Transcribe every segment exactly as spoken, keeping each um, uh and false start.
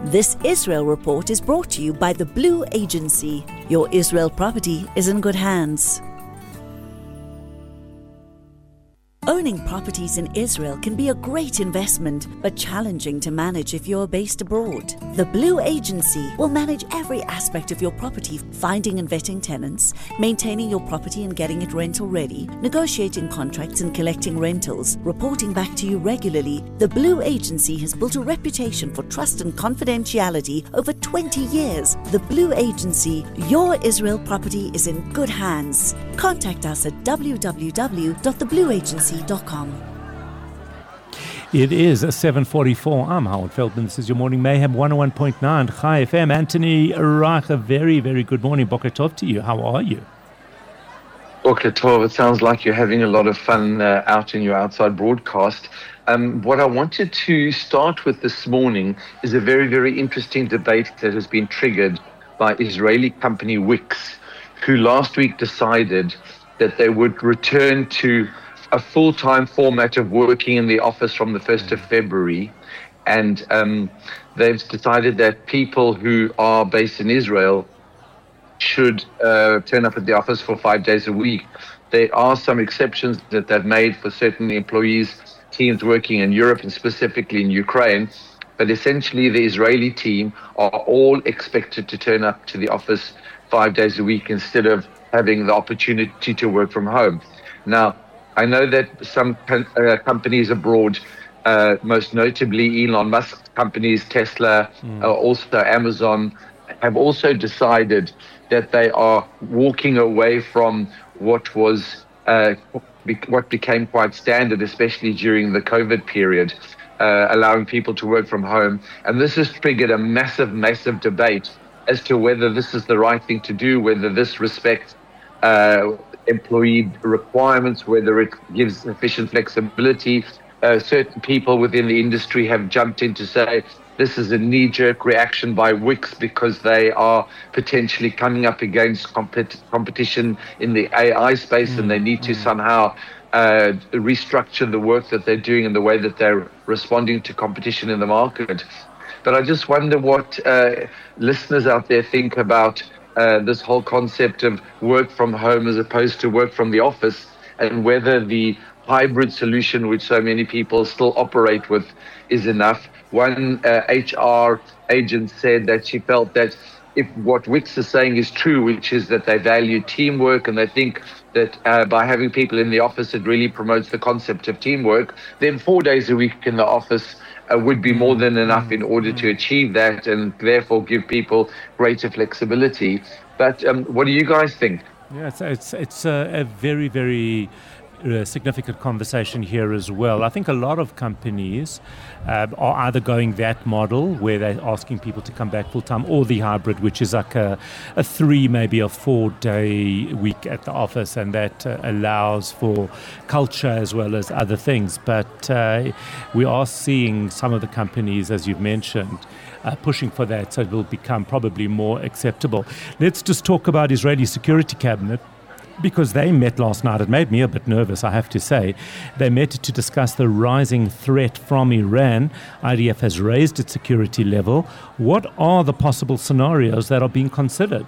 This Israel Report is brought to you by the Blue Agency. Your Israel property is in good hands. Owning properties in Israel can be a great investment, but challenging to manage if you're based abroad. The Blue Agency will manage every aspect of your property, finding and vetting tenants, maintaining your property and getting it rental ready, negotiating contracts and collecting rentals, reporting back to you regularly. The Blue Agency has built a reputation for trust and confidentiality over twenty years. The Blue Agency, your Israel property is in good hands. Contact us at w w w dot the blue agency dot com. It is seven forty-four. I'm Howard Feldman. This is your Morning Mayhem one oh one point nine Chai F M. Anthony Reich, a very, very good morning. Boker Tov to you. How are you? Boker Tov. It sounds like you're having a lot of fun uh, out in your outside broadcast. Um, what I wanted to start with this morning is a very, very interesting debate that has been triggered by Israeli company Wix, who last week decided that they would return to a full-time format of working in the office from the first of February. And um, they've decided that people who are based in Israel should uh, turn up at the office for five days a week. There are some exceptions that they've made for certain employees, teams working in Europe and specifically in Ukraine. But essentially, the Israeli team are all expected to turn up to the office five days a week instead of having the opportunity to work from home. Now, I know that some uh, companies abroad, uh, most notably Elon Musk companies, Tesla, mm. uh, also Amazon, have also decided that they are walking away from what was uh, be- what became quite standard, especially during the COVID period, uh, allowing people to work from home. And this has triggered a massive, massive debate as to whether this is the right thing to do, whether this respects uh, employee requirements, whether it gives sufficient flexibility. Uh, certain people within the industry have jumped in to say this is a knee-jerk reaction by Wix because they are potentially coming up against compet- competition in the A I space, mm, and they need to mm. somehow uh, restructure the work that they're doing and the way that they're responding to competition in the market. But I just wonder what uh, listeners out there think about uh, this whole concept of work from home as opposed to work from the office, and whether the hybrid solution, which so many people still operate with, is enough. One uh, H R agent said that she felt that if what Wix is saying is true, which is that they value teamwork and they think that uh, by having people in the office, it really promotes the concept of teamwork, then four days a week in the office uh, would be more than enough in order to achieve that and therefore give people greater flexibility. But um, what do you guys think? Yeah, it's it's, it's a, a very, very uh, significant conversation here as well. I think a lot of companies uh, are either going that model where they're asking people to come back full-time, or the hybrid, which is like a, a three, maybe a four-day week at the office, and that uh, allows for culture as well as other things. But uh, we are seeing some of the companies, as you've mentioned, Uh, pushing for that, so it will become probably more acceptable. Let's just talk about Israeli Security Cabinet, because they met last night. It made me a bit nervous, I have to say. They met to discuss the rising threat from Iran. I D F has raised its security level. What are the possible scenarios that are being considered?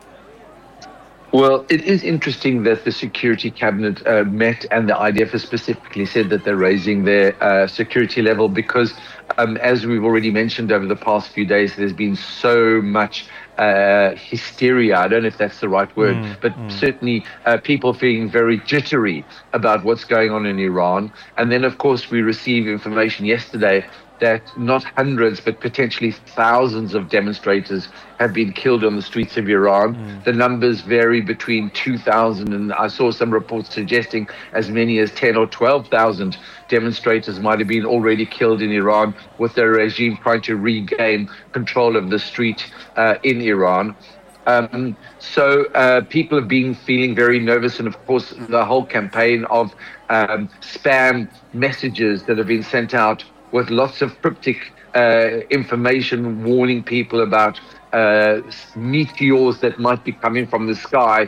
Well, it is interesting that the Security Cabinet uh, met, and the I D F has specifically said that they're raising their uh, security level because, um, as we've already mentioned over the past few days, there's been so much uh, hysteria. I don't know if that's the right word, mm, but mm. certainly uh, people feeling very jittery about what's going on in Iran. And then, of course, we received information yesterday that not hundreds, but potentially thousands of demonstrators have been killed on the streets of Iran. Mm. The numbers vary between two thousand, and I saw some reports suggesting as many as ten or twelve thousand demonstrators might have been already killed in Iran, with the regime trying to regain control of the street uh, in Iran. Um, so uh, people have been feeling very nervous, and of course the whole campaign of um, spam messages that have been sent out with lots of cryptic uh, information warning people about uh, meteors that might be coming from the sky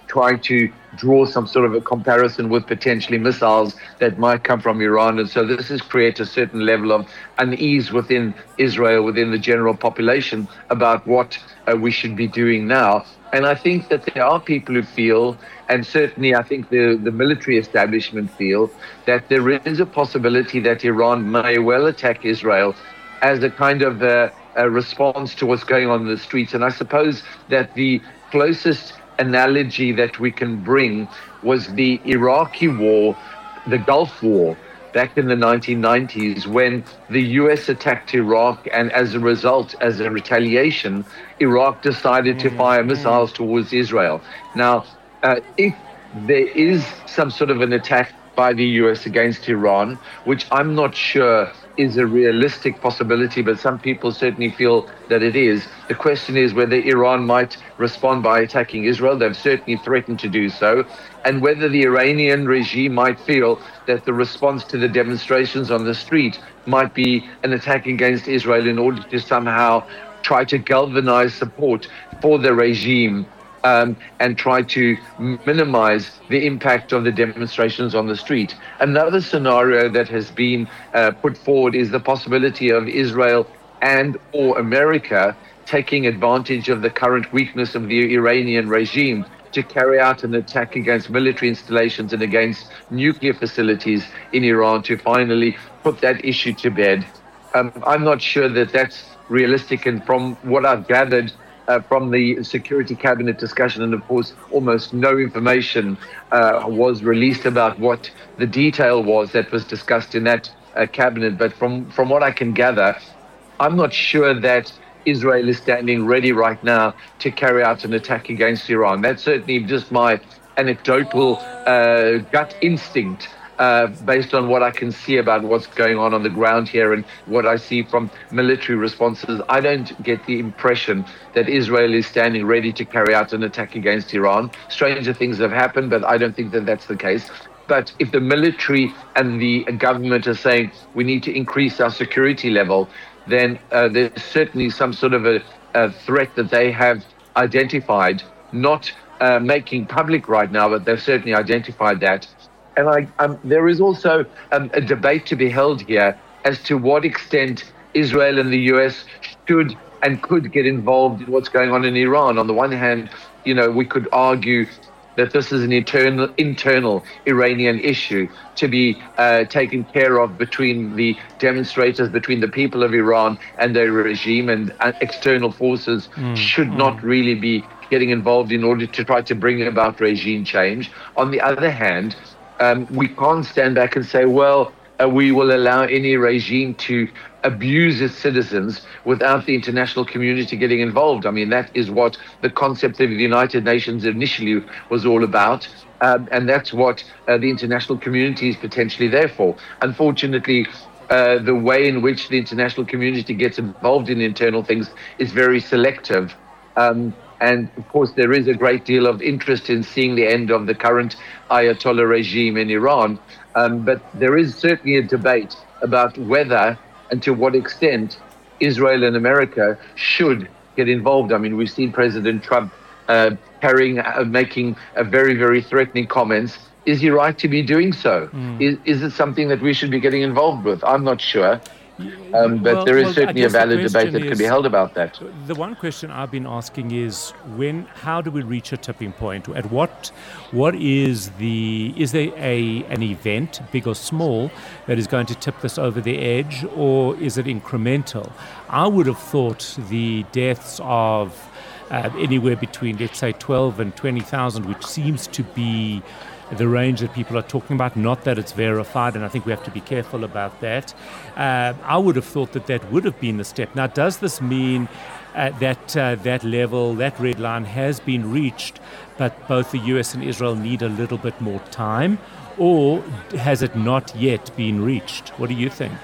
trying to draw some sort of a comparison with potentially missiles that might come from Iran. And so this has created a certain level of unease within Israel, within the general population, about what uh, we should be doing now. And I think that there are people who feel, and certainly I think the, the military establishment feel, that there is a possibility that Iran may well attack Israel as a kind of a, a response to what's going on in the streets. And I suppose that the closest analogy that we can bring was the Iraqi war, the Gulf War, back in the nineteen nineties, when the U S attacked Iraq, and as a result, as a retaliation, Iraq decided to fire missiles towards Israel. Now, uh, if there is some sort of an attack by the U S against Iran, which I'm not sure is a realistic possibility, but some people certainly feel that it is. The question is whether Iran might respond by attacking Israel. They've certainly threatened to do so. And whether the Iranian regime might feel that the response to the demonstrations on the street might be an attack against Israel in order to somehow try to galvanize support for the regime, Um, and try to minimize the impact of the demonstrations on the street. Another scenario that has been uh, put forward is the possibility of Israel and or America taking advantage of the current weakness of the Iranian regime to carry out an attack against military installations and against nuclear facilities in Iran to finally put that issue to bed. Um, I'm not sure that that's realistic, and from what I've gathered Uh, from the Security Cabinet discussion, and of course almost no information uh, was released about what the detail was that was discussed in that uh, cabinet. But from, from what I can gather, I'm not sure that Israel is standing ready right now to carry out an attack against Iran. That's certainly just my anecdotal uh, gut instinct, Uh, based on what I can see about what's going on on the ground here and what I see from military responses. I don't get the impression that Israel is standing ready to carry out an attack against Iran. Stranger things have happened, but I don't think that that's the case. But if the military and the government are saying we need to increase our security level, then uh, there's certainly some sort of a, a threat that they have identified, not uh, making public right now, but they've certainly identified that. And I, um, there is also um, a debate to be held here as to what extent Israel and the U S should and could get involved in what's going on in Iran. On the one hand, you know, we could argue that this is an internal, internal Iranian issue to be uh, taken care of between the demonstrators, between the people of Iran and their regime, and uh, external forces mm. should mm. not really be getting involved in order to try to bring about regime change. On the other hand, Um, we can't stand back and say, well, uh, we will allow any regime to abuse its citizens without the international community getting involved. I mean, that is what the concept of the United Nations initially was all about. Um, and that's what uh, the international community is potentially there for. Unfortunately, uh, the way in which the international community gets involved in internal things is very selective. Um, And of course, there is a great deal of interest in seeing the end of the current Ayatollah regime in Iran. Um, but there is certainly a debate about whether and to what extent Israel and America should get involved. I mean, we've seen President Trump uh, carrying, uh, making a very, very threatening comments. Is he right to be doing so? Mm. Is, is it something that we should be getting involved with? I'm not sure. Um, but well, there is well, certainly a valid debate that is, could be held about that. The one question I've been asking is when, how do we reach a tipping point? At what, what is the, is there a an event, big or small, that is going to tip this over the edge, or is it incremental? I would have thought the deaths of uh, anywhere between, let's say, twelve and twenty thousand, which seems to be the range that people are talking about, not that it's verified, and I think we have to be careful about that. Uh, I would have thought that that would have been the step. Now, does this mean uh, that uh, that level, that red line has been reached, but both the U S and Israel need a little bit more time, or has it not yet been reached? What do you think?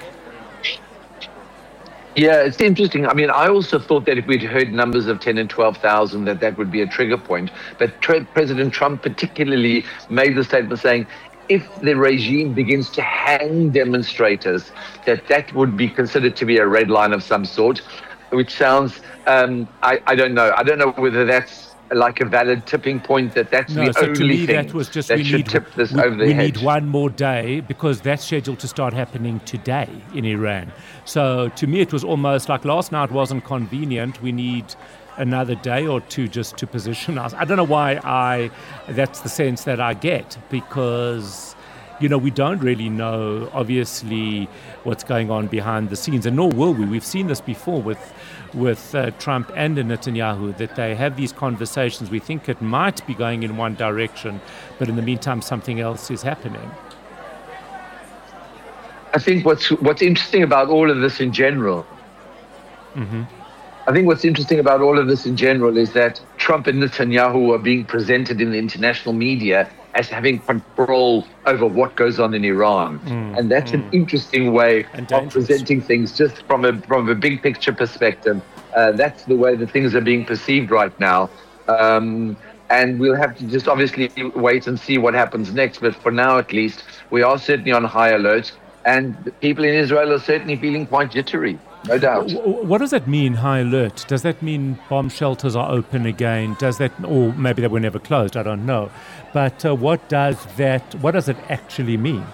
Yeah, it's interesting. I mean, I also thought that if we'd heard numbers of ten and twelve thousand, that that would be a trigger point. But tre- President Trump particularly made the statement saying, if the regime begins to hang demonstrators, that that would be considered to be a red line of some sort, which sounds, um, I, I don't know. I don't know whether that's like a valid tipping point that that's no, the so only to me thing that was just that we should need, tip this we, over the we hedge? need one more day because that's scheduled to start happening today in Iran. So to me it was almost like last night wasn't convenient. We need another day or two just to position us. I don't know why I that's the sense that I get, because you know, we don't really know, obviously, what's going on behind the scenes, and nor will we. We've seen this before with with uh, Trump and Netanyahu, that they have these conversations. We think it might be going in one direction, but in the meantime, something else is happening. I think what's what's interesting about all of this in general, mm-hmm. I think what's interesting about all of this in general is that Trump and Netanyahu are being presented in the international media as having control over what goes on in Iran. Mm, and that's mm. an interesting way of presenting things just from a from a big picture perspective. Uh, that's the way that things are being perceived right now. Um, and we'll have to just obviously wait and see what happens next. But for now, at least, we are certainly on high alert. And the people in Israel are certainly feeling quite jittery. No doubt. What does that mean, high alert? Does that mean bomb shelters are open again? Does that, or maybe they were never closed? I don't know. But uh, what does that? What does it actually mean?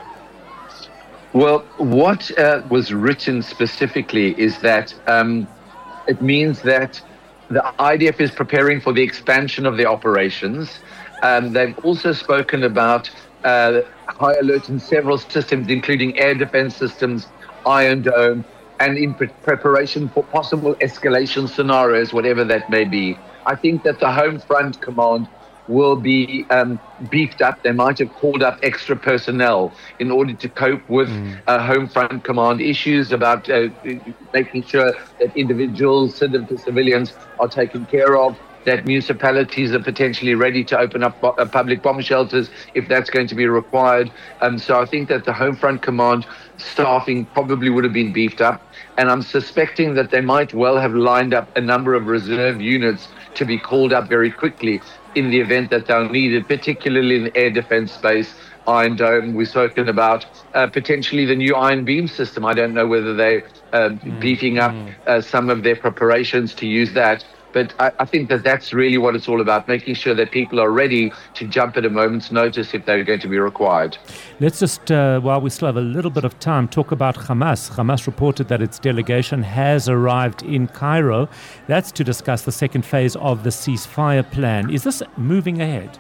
Well, what uh, was written specifically is that um, it means that the I D F is preparing for the expansion of the operations. Um, they've also spoken about uh, high alert in several systems, including air defense systems, Iron Dome, and in pre- preparation for possible escalation scenarios, whatever that may be. I think that the Home Front Command will be um, beefed up. They might have called up extra personnel in order to cope with mm. uh, Home Front Command issues about uh, making sure that individuals, civilians are taken care of, that municipalities are potentially ready to open up uh, public bomb shelters if that's going to be required. Um, so I think that the Home Front Command staffing probably would have been beefed up. And I'm suspecting that they might well have lined up a number of reserve units to be called up very quickly in the event that they're needed, particularly in the air defense space. Iron Dome, we've spoken about uh, potentially the new Iron Beam system. I don't know whether they're uh, mm. beefing up mm. uh, some of their preparations to use that. But I, I think that that's really what it's all about, making sure that people are ready to jump at a moment's notice if they're going to be required. Let's just, uh, while we still have a little bit of time, talk about Hamas. Hamas reported that its delegation has arrived in Cairo. That's to discuss the second phase of the ceasefire plan. Is this moving ahead?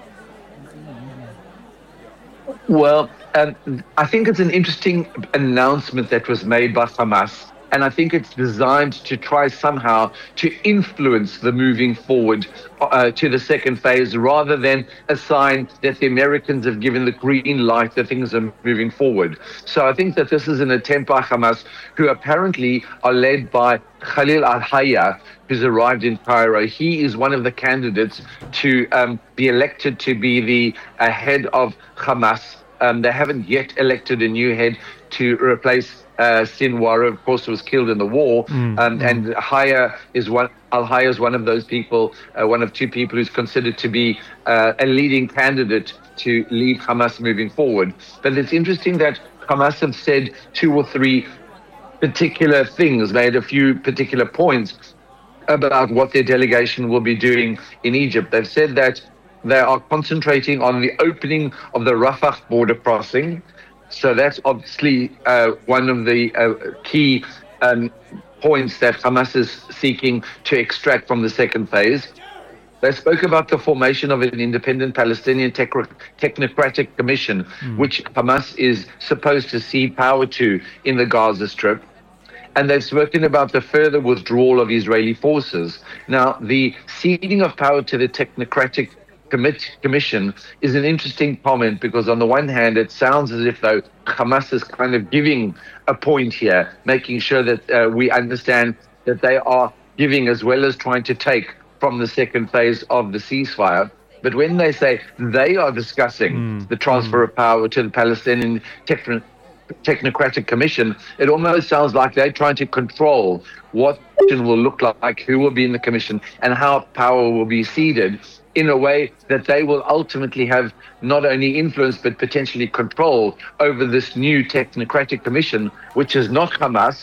Well, um, I think it's an interesting announcement that was made by Hamas. And I think it's designed to try somehow to influence the moving forward uh, to the second phase, rather than a sign that the Americans have given the green light that things are moving forward. So I think that this is an attempt by Hamas, who apparently are led by Khalil al-Hayya, who's arrived in Cairo. He is one of the candidates to um, be elected to be the uh, head of Hamas. Um, they haven't yet elected a new head to replace Uh, Sinwar, of course, was killed in the war, mm, um, mm. and Hayya is one. Al-Hayya is one of those people, uh, one of two people who's considered to be uh, a leading candidate to lead Hamas moving forward. But it's interesting that Hamas have said two or three particular things, made a few particular points about what their delegation will be doing in Egypt. They've said that they are concentrating on the opening of the Rafah border crossing. So that's obviously uh, one of the uh, key um, points that Hamas is seeking to extract from the second phase. They spoke about the formation of an independent Palestinian tech- technocratic commission, mm. which Hamas is supposed to cede power to in the Gaza Strip. And they've spoken about the further withdrawal of Israeli forces. Now, the ceding of power to the technocratic commission is an interesting comment, because on the one hand it sounds as if though Hamas is kind of giving a point here, making sure that uh, we understand that they are giving as well as trying to take from the second phase of the ceasefire. But when they say they are discussing mm. the transfer mm. of power to the Palestinian techn- technocratic commission, it almost sounds like they're trying to control what it will look like, who will be in the commission, and how power will be ceded, in a way that they will ultimately have not only influence but potentially control over this new technocratic commission, which is not Hamas,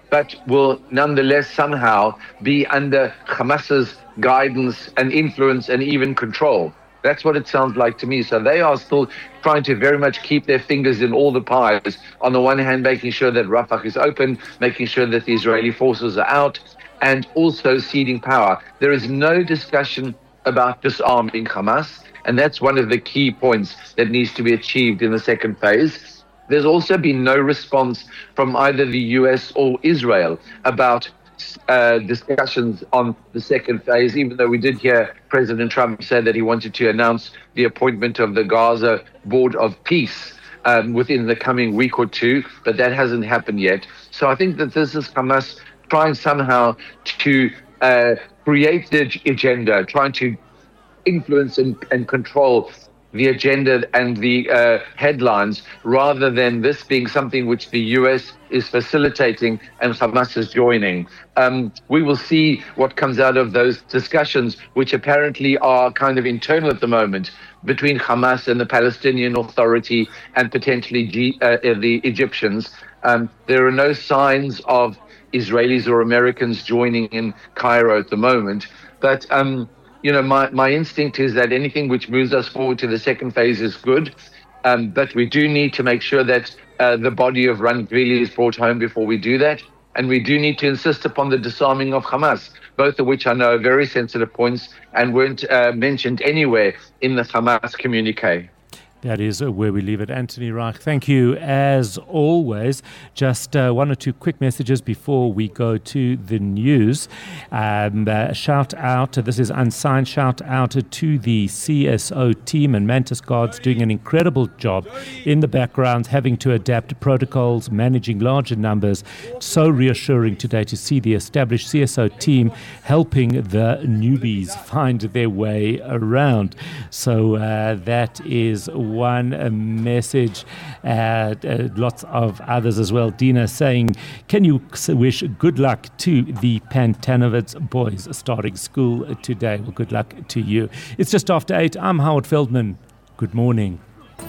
but will nonetheless somehow be under Hamas's guidance and influence and even control. That's what it sounds like to me. So they are still trying to very much keep their fingers in all the pies. On the one hand, making sure that Rafah is open, making sure that the Israeli forces are out, and also ceding power. There is no discussion about disarming Hamas, and that's one of the key points that needs to be achieved in the second phase. There's also been no response from either the U S or Israel about Uh, discussions on the second phase, even though we did hear President Trump say that he wanted to announce the appointment of the Gaza Board of Peace um, within the coming week or two, but that hasn't happened yet. So I think that this is Hamas trying somehow to uh, create the agenda, trying to influence and, and control the agenda and the uh, headlines, rather than this being something which the U S is facilitating and Hamas is joining. Um, we will see what comes out of those discussions, which apparently are kind of internal at the moment between Hamas and the Palestinian Authority and potentially G, uh, the Egyptians. Um, there are no signs of Israelis or Americans joining in Cairo at the moment, but um, You know, my, my instinct is that anything which moves us forward to the second phase is good, um, but we do need to make sure that uh, the body of Ran Gvili is brought home before we do that, and we do need to insist upon the disarming of Hamas, both of which I know are very sensitive points and weren't uh, mentioned anywhere in the Hamas communique. That is where we leave it. Anthony Reich, thank you as always. Just uh, one or two quick messages before we go to the news. Um, uh, shout out, this is unsigned, shout out to the C S O team and Mantis Guards doing an incredible job in the background, having to adapt protocols, managing larger numbers. So reassuring today to see the established C S O team helping the newbies find their way around. So uh, that is one uh, message, uh, uh, lots of others as well. Dina saying, can you wish good luck to the Pantanovitz boys starting school today? Well, good luck to you. It's just after eight. I'm Howard Feldman. Good morning.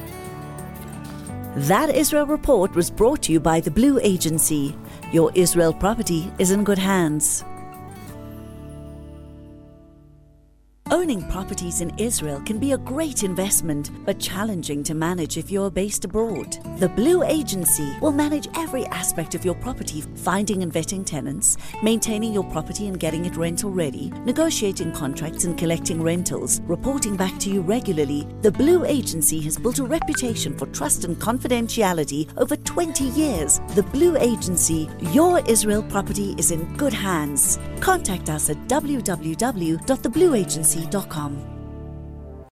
That Israel Report was brought to you by the Blue Agency. Your Israel property is in good hands. Owning properties in Israel can be a great investment, but challenging to manage if you're based abroad. The Blue Agency will manage every aspect of your property, finding and vetting tenants, maintaining your property and getting it rental ready, negotiating contracts and collecting rentals, reporting back to you regularly. The Blue Agency has built a reputation for trust and confidentiality over twenty years. The Blue Agency, your Israel property is in good hands. Contact us at w w w dot the blue agency dot com.